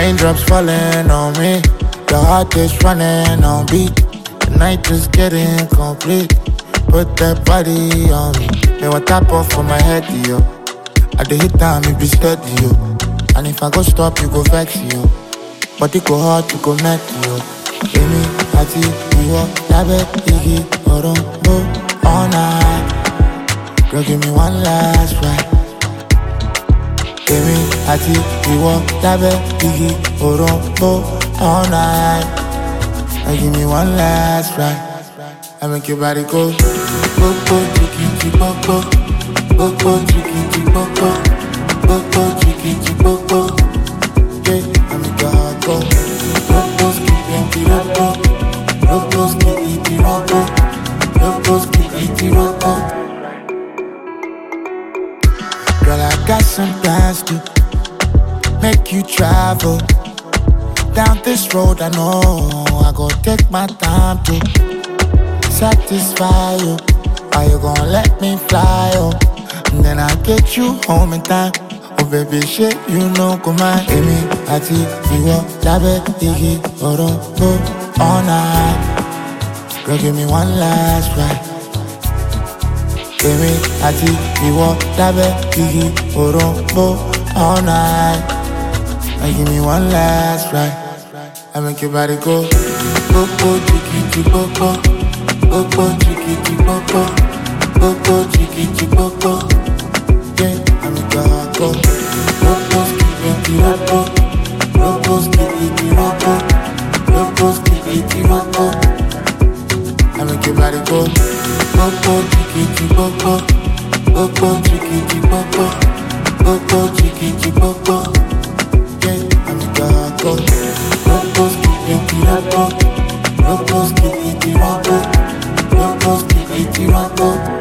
Raindrops falling on me, your heart is running on beat. The night is getting complete. Put that body on me. Me want tap off for my head, yo. At the hit time, it be steady, yo. And if I go stop, you go vex, yo. But it go hard, you go mad, yo. Amy, Ati, Iwo, Labe, Iggy, Orombo, all night. Girl, give me one last ride. Amy, Ati, Iwo, Labe, Iggy, Orombo, all night. Give me one last ride. I make your body go, go, go, chicky, go, go, go, go, chicky, go, go, go, go, chicky, go, go. Yeah, I make your heart go, go, go, skitty, go, go, go, go, skitty, go, go, go, go, skitty, go, go. Girl, I got some plans to make you travel down this road. I know I go take my time to satisfy you. Are you gonna let me fly, oh? And then I get you home in time. Oh baby, shit, you know, come on. Amy, Ati, Iwo, Labe, Iggy, Orombo, all night. Girl, give me one last ride. Amy, Ati, Iwo, Labe, Iggy, Orombo, all night. Give me one last ride. I make your body go, go, go, chicky, go, go. Go go chicky go go, go go chicky go go. Yeah, I'm a god go. Go go skitty go go, go go skitty go go, go go skitty go go. I make your body go, go go chicky go go, go go chicky go go, go go chicky go go. Yeah, I'm a god go. Go go skitty go go, go go skitty go go. Go, go, skitty, go, go.